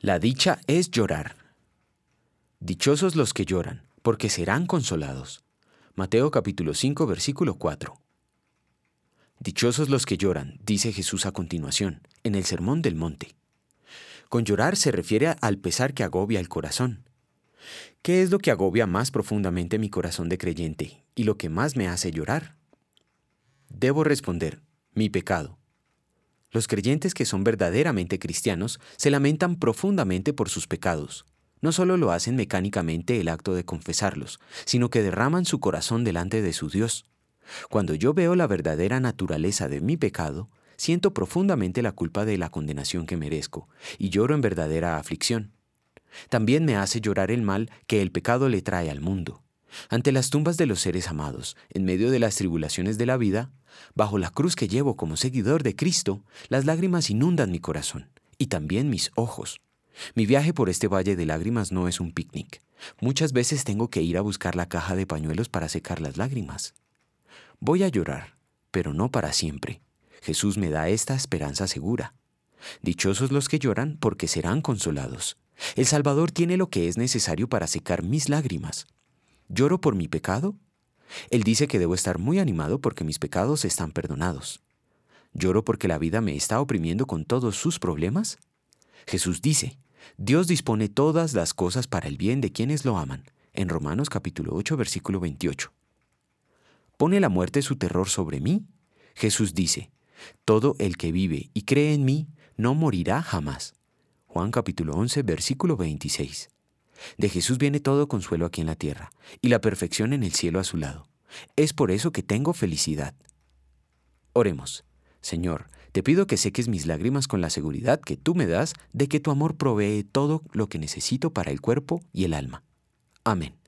La dicha es llorar. Dichosos los que lloran, porque serán consolados. Mateo capítulo 5, versículo 4. Dichosos los que lloran, dice Jesús a continuación, en el Sermón del Monte. Con llorar se refiere al pesar que agobia el corazón. ¿Qué es lo que agobia más profundamente mi corazón de creyente y lo que más me hace llorar? Debo responder, mi pecado. Los creyentes que son verdaderamente cristianos se lamentan profundamente por sus pecados. No solo lo hacen mecánicamente el acto de confesarlos, sino que derraman su corazón delante de su Dios. Cuando yo veo la verdadera naturaleza de mi pecado, siento profundamente la culpa de la condenación que merezco y lloro en verdadera aflicción. También me hace llorar el mal que el pecado le trae al mundo. Ante las tumbas de los seres amados, en medio de las tribulaciones de la vida, bajo la cruz que llevo como seguidor de Cristo, las lágrimas inundan mi corazón y también mis ojos. Mi viaje por este valle de lágrimas no es un picnic. Muchas veces tengo que ir a buscar la caja de pañuelos para secar las lágrimas. Voy a llorar, pero no para siempre. Jesús me da esta esperanza segura. Dichosos los que lloran, porque serán consolados. El Salvador tiene lo que es necesario para secar mis lágrimas. ¿Lloro por mi pecado? Él dice que debo estar muy animado porque mis pecados están perdonados. ¿Lloro porque la vida me está oprimiendo con todos sus problemas? Jesús dice, Dios dispone todas las cosas para el bien de quienes lo aman, en Romanos capítulo 8, versículo 28. ¿Pone la muerte su terror sobre mí? Jesús dice, todo el que vive y cree en mí no morirá jamás. Juan capítulo 11, versículo 26. De Jesús viene todo consuelo aquí en la tierra y la perfección en el cielo a su lado. Es por eso que tengo felicidad. Oremos. Señor, te pido que seques mis lágrimas con la seguridad que tú me das de que tu amor provee todo lo que necesito para el cuerpo y el alma. Amén.